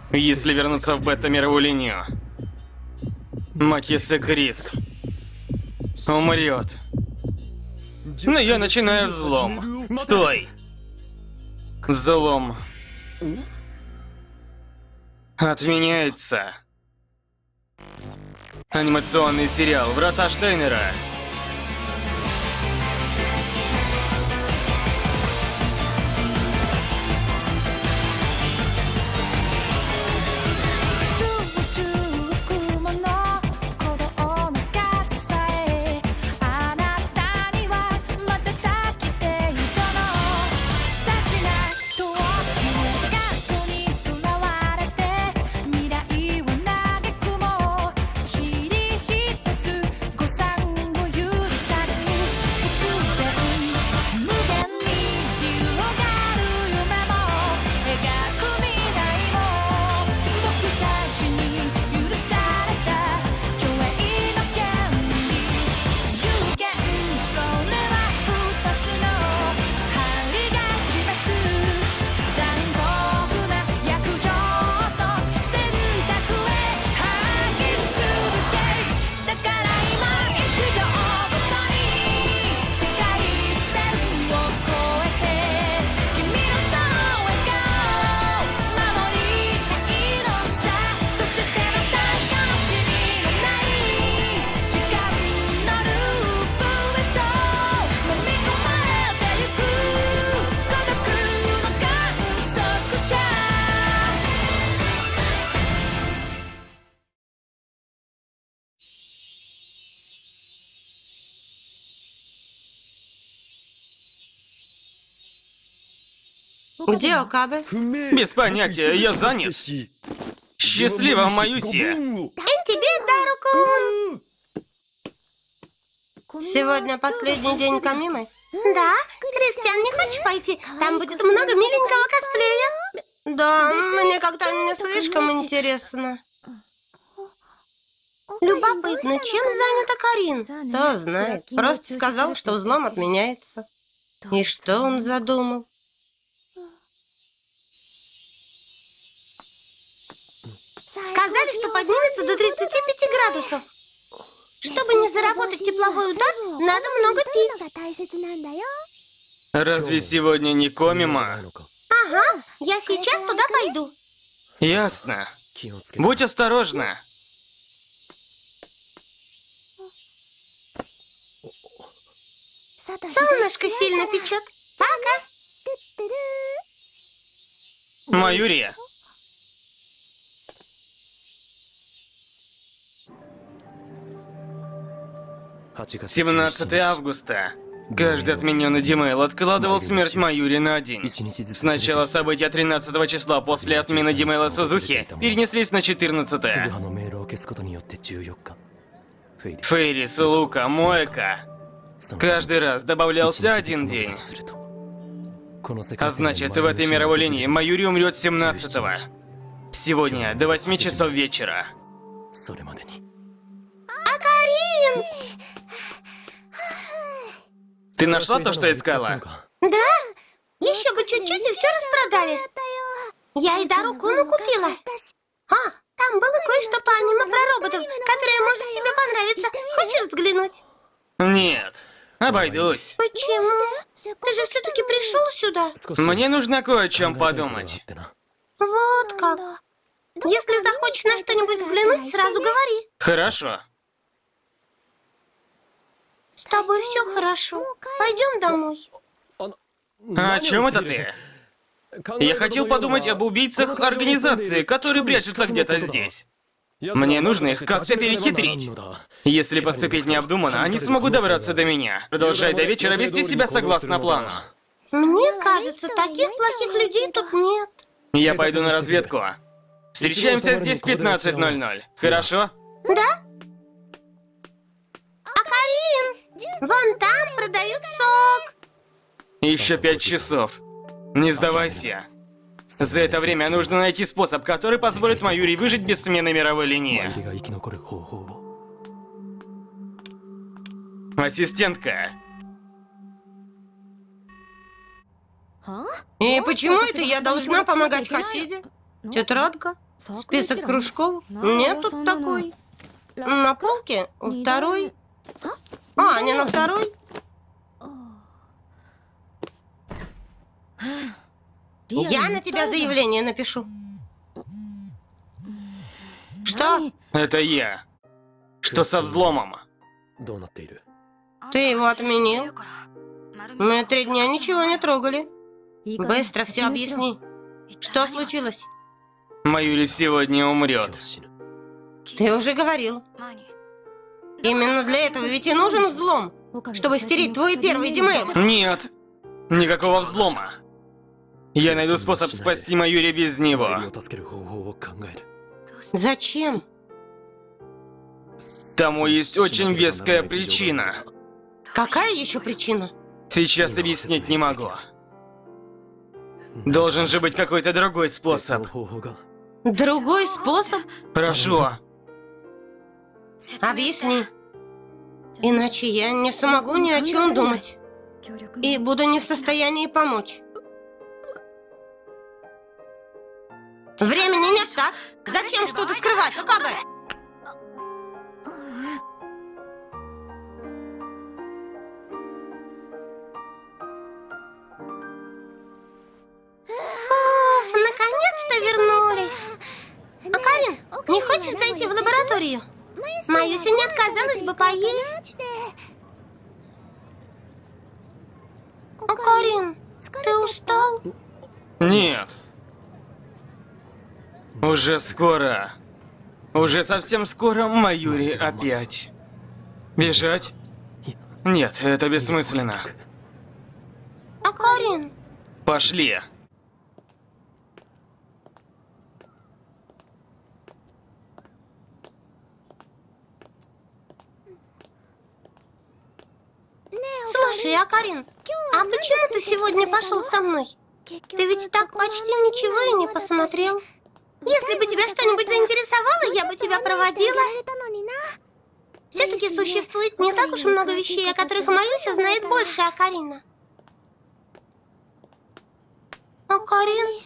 Если вернуться в бета-мировую линию, Матисса Крис умрет. Но я начинаю взлом. Стой! Взлом отменяется. Анимационный сериал «Врата Штайнера». Где Окабе? Без понятия, я занят. Счастливо, Маюси. Тебе Дару-кун! Сегодня последний день Камимы? Да. Кристиан, не хочешь пойти? Там будет много миленького косплея. Да, мне как-то не слишком интересно. Любопытно, чем занята Карин? Кто знает. Просто сказал, что взлом отменяется. И что он задумал? Сказали, что поднимется до 35 градусов. Чтобы не заработать тепловой удар, надо много пить. Разве сегодня не Комима? Ага, я сейчас туда пойду. Ясно. Будь осторожна. Солнышко сильно печет. Пока. Маюри. — 17 августа. Каждый отмененный Димейл откладывал смерть Маюри на день. Сначала события 13 числа после отмены Димейла Сузухи перенеслись на 14-е. Фейрис, Лука, Моэка. Каждый раз добавлялся один день. А значит, в этой мировой линии Маюри умрет 17-го. Сегодня до 8 часов вечера. А Карин? Ты нашла то, что искала? Да. Еще бы чуть-чуть и все распродали. Я и Дару-куну купила. А, там было кое-что по аниме про роботов, которое может тебе понравиться. Хочешь взглянуть? Нет, обойдусь. Почему? Ты же все-таки пришел сюда. Мне нужно кое о чем подумать. Вот как. Если захочешь на что-нибудь взглянуть, сразу говори. Хорошо. С тобой все хорошо. Пойдем домой. А о чем это ты? Я хотел подумать об убийцах организации, которые прячутся где-то здесь. Мне нужно их как-то перехитрить. Если поступить необдуманно, они смогут добраться до меня. Продолжай до вечера вести себя согласно плану. Мне кажется, таких плохих людей тут нет. Я пойду на разведку. Встречаемся здесь в 15:00. Хорошо? Да? А Карин? Вон там продают сок. Еще 5 часов. Не сдавайся. За это время нужно найти способ, который позволит Маюри выжить без смены мировой линии. Ассистентка. И почему это я должна помогать Хасиде? Тетрадка? Список кружков? Нет тут такой. На полке? Второй? А, не на второй? Я на тебя заявление напишу. Что? Это я. Что со взломом? Ты его отменил? Мы 3 дня ничего не трогали. Быстро все объясни. Что случилось? Маюри сегодня умрет. Ты уже говорил. Именно для этого ведь и нужен взлом, чтобы стереть твой первый демейл. Нет. Никакого взлома. Я найду способ спасти Маюри без него. Зачем? Тому есть очень веская причина. Какая еще причина? Сейчас объяснить не могу. Должен же быть какой-то другой способ. Другой способ? Прошу. Объясни. Иначе я не смогу ни о чем думать. И буду не в состоянии помочь. Времени нет, так? Зачем что-то скрывать, Окабе? Оф, наконец-то вернулись. Акарин, не хочешь зайти в лабораторию? Маюся не отказалась бы поесть. Акарин, ты устал? Нет. Уже скоро. Уже совсем скоро Маюри опять. Бежать? Нет, это бессмысленно. Акарин. Пошли. Слушай, Акарин, а почему ты сегодня пошел со мной? Ты ведь так почти ничего и не посмотрел. Если бы тебя что-нибудь заинтересовало, я бы тебя проводила. Все-таки существует не так уж много вещей, о которых Маюся знает больше Акарина. Акарин?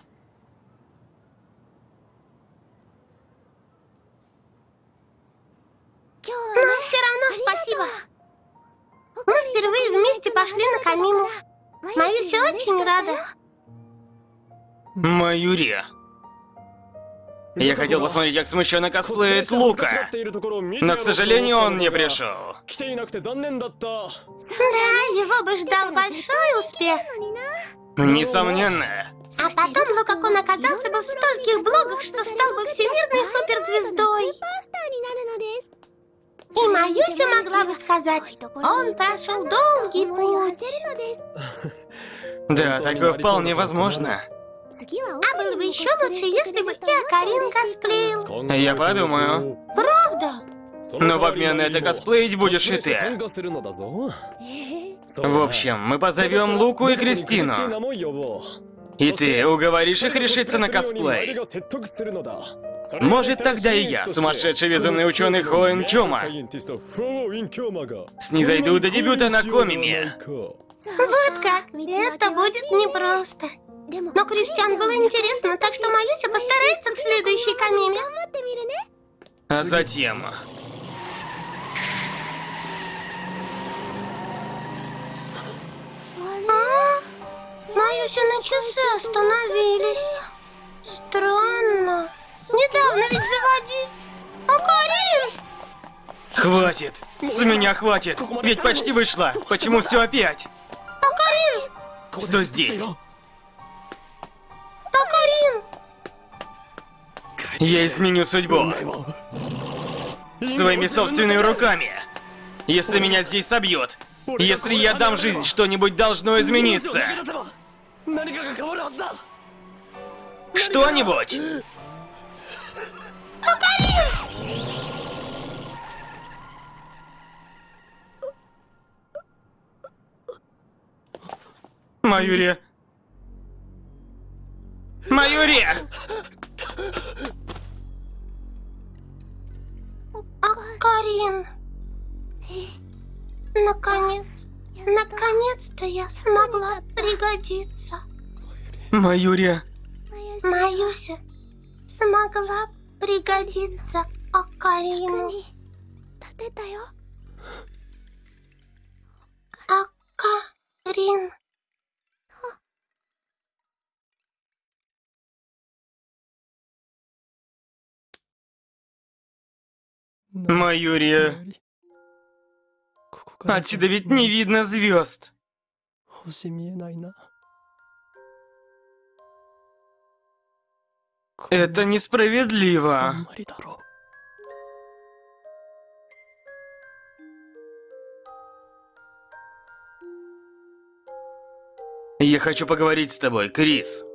Но все равно спасибо. Мы впервые вместе пошли на Камиму. Маюся очень рада. Маюри. Я хотел посмотреть, как смущенно косплеит Лука. Но, к сожалению, он не пришел. Да, его бы ждал большой успех. Несомненно. А потом Лукакун оказался бы в стольких блогах, что стал бы всемирной суперзвездой. И Маюся могла бы сказать, он прошел долгий путь. Да, такое вполне возможно. А было бы еще лучше, если бы и Акарин косплеил. Я подумаю. Правда? Но в обмен на это косплеить будешь и ты. В общем, мы позовем Луку и Кристину. И ты уговоришь их решиться на косплей. Может, тогда и я, сумасшедший безумный ученый Хоэн Кёма, снизойду до дебюта на Комиме. Вот как. Это будет непросто. Но Кристиан было интересно, так что Маюся постарается к следующей Камиме. А затем... Маюсины часы остановились. Странно. Недавно ведь заводи. Акарин! Хватит! С меня хватит! Ведь почти вышла! Почему все опять? Акарин! Что здесь? Акарин! Я изменю судьбу. Своими собственными руками. Если меня здесь собьют, если я дам жизнь, что-нибудь должно измениться. Что-нибудь! Маюри! Маюри! Акарин! Наконец-то я смогла пригодиться. Маюри! Маюся, смогла пригодиться Акарину. Акарин. Майория, отсюда ведь не видно звезд. Это несправедливо. Я хочу поговорить с тобой, Крис.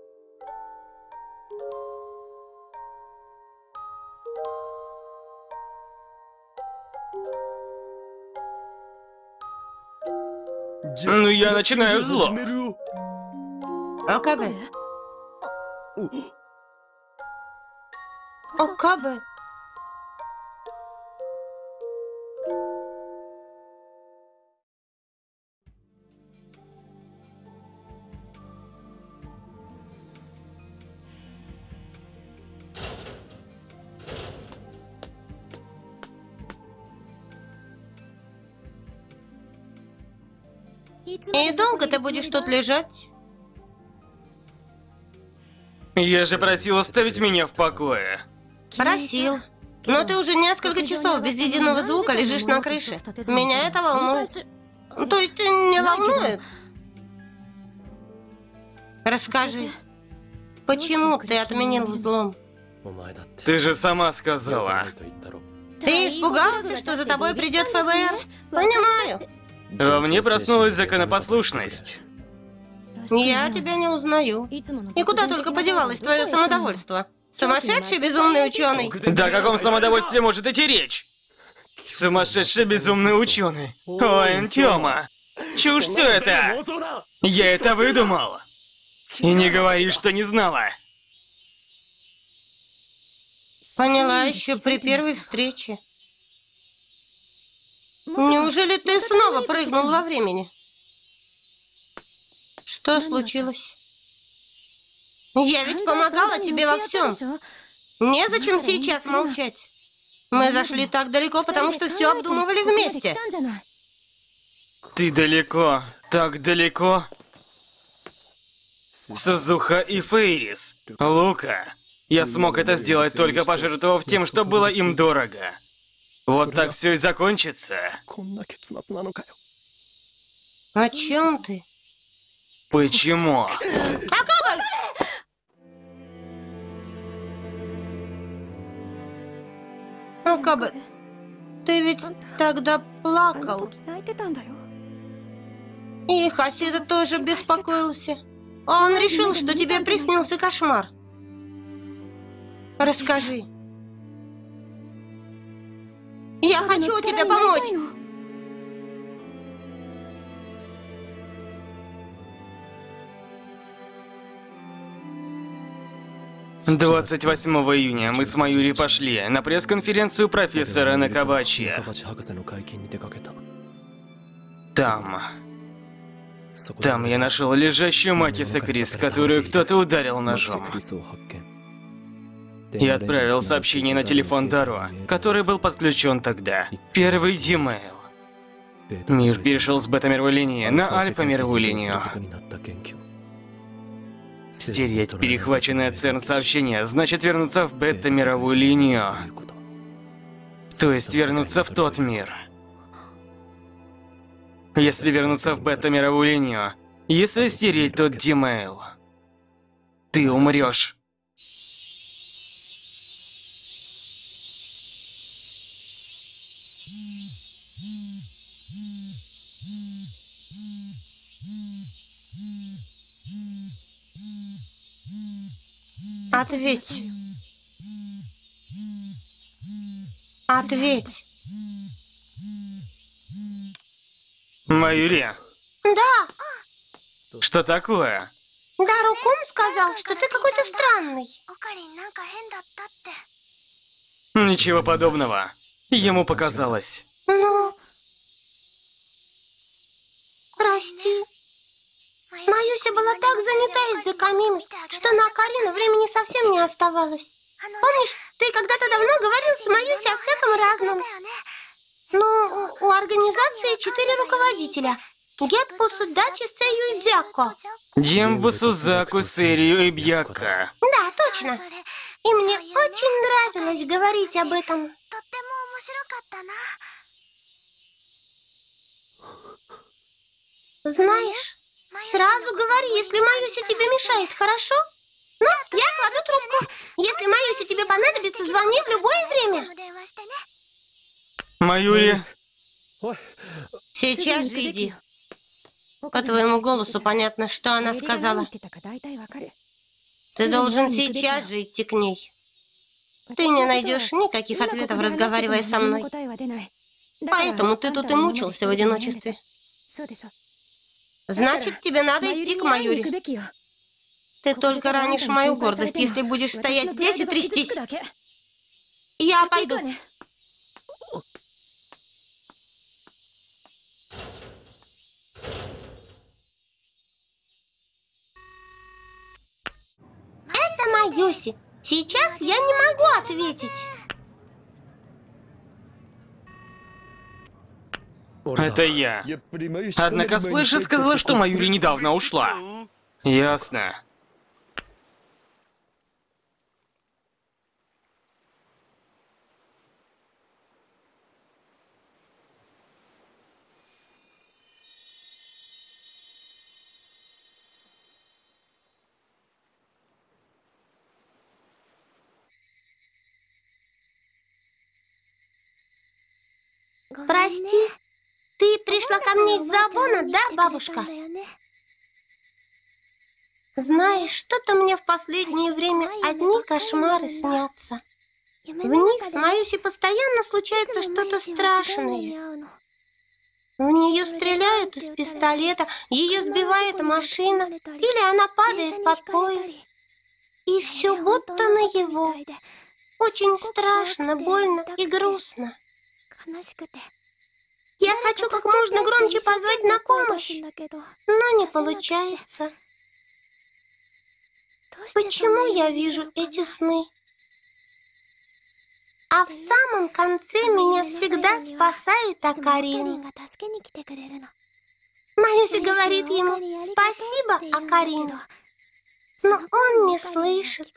Ну, я начинаю зло. Окабе. Окабе. И долго ты будешь тут лежать? Я же просил оставить меня в покое. Просил. Но ты уже несколько часов без единого звука лежишь на крыше. Меня это волнует. То есть не волнует? Расскажи, почему ты отменил взлом? Ты же сама сказала. Ты испугался, что за тобой придет ФБР? Понимаю. Во мне проснулась законопослушность. Я тебя не узнаю. И куда только подевалось твое самодовольство? Сумасшедший безумный ученый. Да о каком самодовольстве может идти речь? Сумасшедший безумный ученый. Ой, Энтёма. Чушь все это. Я это выдумал. И не говори, что не знала. Поняла еще при первой встрече. Неужели ты снова прыгнул во времени? Что случилось? Я ведь помогала тебе во всем. Незачем сейчас молчать. Мы зашли так далеко, потому что все обдумывали вместе. Ты далеко, так далеко. Сузуха и Фейрис. Лука. Я смог это сделать, только пожертвовав тем, что было им дорого. Вот так все и закончится. О чем ты? Почему? Окабе, ты ведь тогда плакал. И Хасида тоже беспокоился. Он решил, что тебе приснился кошмар. Расскажи. Я хочу тебе помочь. 28 июня мы с Майюри пошли на пресс-конференцию профессора Накабачи. Там я нашел лежащую Макиса Крис, которую кто-то ударил ножом. Я отправил сообщение на телефон Даро, который был подключен тогда. Первый Димейл. Мир перешел с бета-мировой линии на альфа-мировую линию. Стереть перехваченное ЦЕРН сообщение значит вернуться в бета-мировую линию. То есть вернуться в тот мир. Если вернуться в бета-мировую линию, если стереть тот Димейл, ты умрешь. Ответь. Ответь. Майюри, Да, что такое? Дару-кун сказал, что ты какой-то странный. Ничего подобного. Ему показалось. Ну, прости. Маюся была так занята из-за Камины, что на Акарину времени совсем не оставалось. Помнишь, ты когда-то давно говорил с Маюсей о всяком разном. Но у организации 4 руководителя. Геппу, Судачи, Сэю и Бьяко. Дембу, Сузаку, Сэрию и Бьяка. Да, точно. И мне очень нравилось говорить об этом. Знаешь, сразу говори, если Маюся тебе мешает, хорошо? Ну, я кладу трубку. Если Маюся тебе понадобится, звони в любое время. Маюри, Сейчас же иди. По твоему голосу понятно, что она сказала. Ты должен сейчас же идти к ней. Ты не найдешь никаких ответов, разговаривая со мной. Поэтому ты тут и мучился в одиночестве. Значит, тебе надо идти к Маюри. Ты только ранишь мою гордость, если будешь стоять здесь и трястись. Я пойду. Это Маюси. Сейчас я не могу ответить. это я. Однако Сплэша сказала, что Маюри недавно ушла. Ясно. Прости, ты пришла ко мне из-за Абона, да, бабушка? Знаешь, что-то мне в последнее время одни кошмары снятся. В них с Маюси постоянно случается что-то страшное. В нее стреляют из пистолета, ее сбивает машина, или она падает под поезд. И все будто наяву. Очень страшно, больно и грустно. Я хочу как можно громче позвать на помощь, но не получается. Почему я вижу эти сны? А в самом конце меня всегда спасает Акарин. Маюся говорит ему «Спасибо, Акарин», но он не слышит.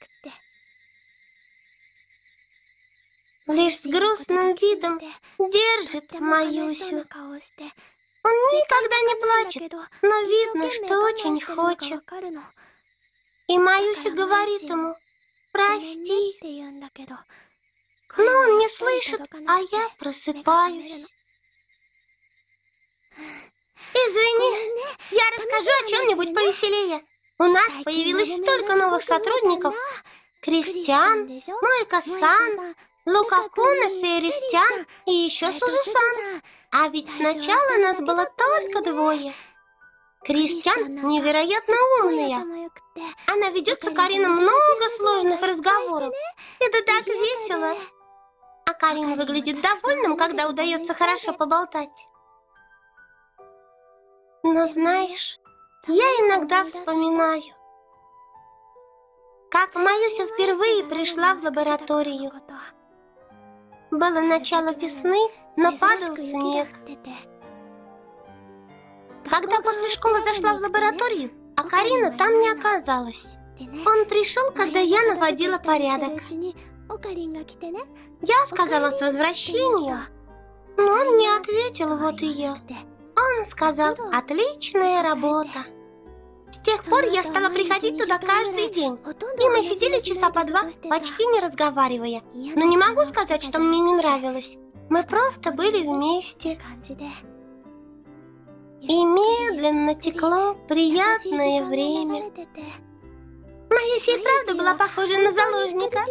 Лишь с грустным видом держит Маюсю. Он никогда не плачет, но видно, что очень хочет. И Маюся говорит ему «Прости». Но он не слышит, а я просыпаюсь. Извини, я расскажу о чем-нибудь повеселее. У нас появилось столько новых сотрудников. Кристиан, Моэка-сан, Лукакуна, Феристиан и еще Сузусан. А ведь сначала нас было только 2. Кристиан невероятно умная. Она ведет с Акарином много сложных разговоров. Это так весело. Акарин выглядит довольным, когда удается хорошо поболтать. Но знаешь, я иногда вспоминаю, как Маюся впервые пришла в лабораторию. Было начало весны, но падал снег. Когда после школы зашла в лабораторию, Акарина там не оказалась. Он пришел, когда я наводила порядок. Я сказала «с возвращением», но он не ответил, вот и я. Он сказал «отличная работа». С тех пор я стала приходить туда каждый день, и мы сидели часа по 2, почти не разговаривая. Но не могу сказать, что мне не нравилось. Мы просто были вместе. И медленно текло приятное время. Маюся и правда была похожа на заложника.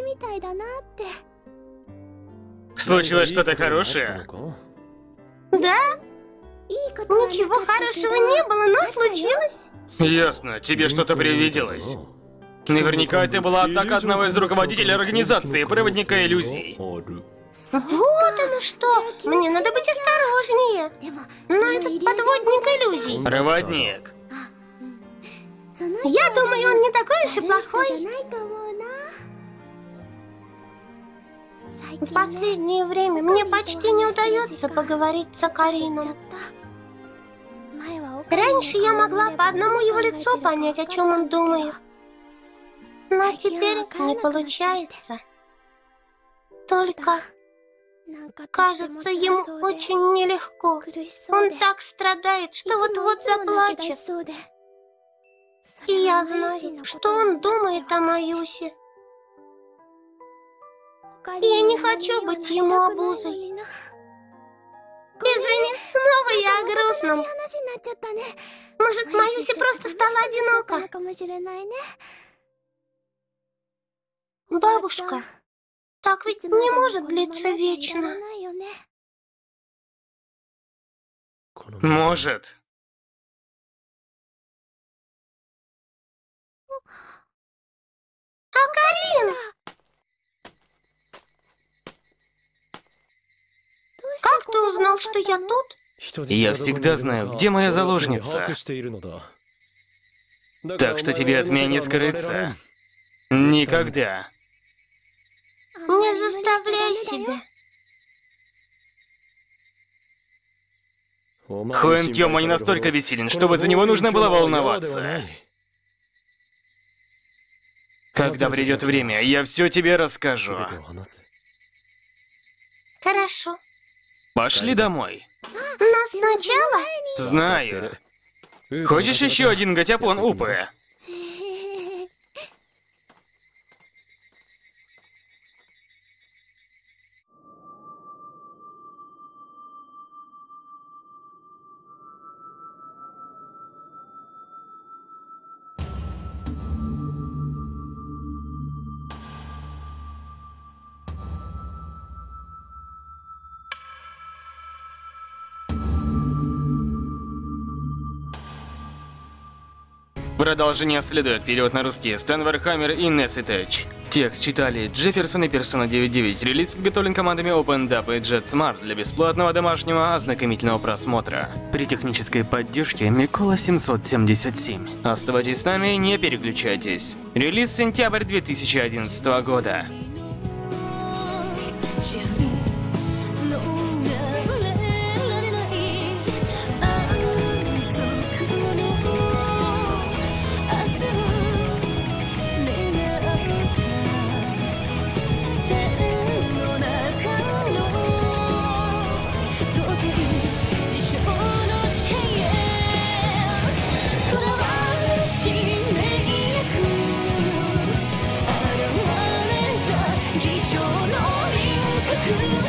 Случилось что-то хорошее? Да? Ничего хорошего не было, но случилось. Ясно, тебе что-то привиделось. Наверняка это была атака одного из руководителей организации, проводника иллюзий. Вот оно что! Мне надо быть осторожнее. Но этот подводник иллюзий. Проводник. Я думаю, он не такой уж и плохой. В последнее время мне почти не удается поговорить с Акарином. Раньше я могла по одному его лицу понять, о чем он думает. Но теперь не получается. Только, кажется, ему очень нелегко. Он так страдает, что вот-вот заплачет. И я знаю, что он думает о Маюсе. Я не хочу быть ему обузой. Извини, снова я о грустном. Может, Маюсе просто стала одинока? Бабушка, так ведь не может длиться вечно. Может. Акарин! Как ты узнал, что я тут? Я всегда знаю, где моя заложница. Так что тебе от меня не скрыться. Никогда. Не заставляй себя. Хуэн Тёма не настолько бессилен, чтобы за него нужно было волноваться. Когда придет время, я все тебе расскажу. Хорошо. Пошли домой. Но сначала... Знаю. Хочешь еще один гатяпон Упы? Продолжение следует. Перевод на русский. Стэн Вархаммер и Несси Тэч. Текст читали Джефферсон и Персона 99. Релиз подготовлен командами OpenDub и JetSmart для бесплатного домашнего ознакомительного просмотра. При технической поддержке Микола 777. Оставайтесь с нами, не переключайтесь. Релиз сентябрь 2011 года. 「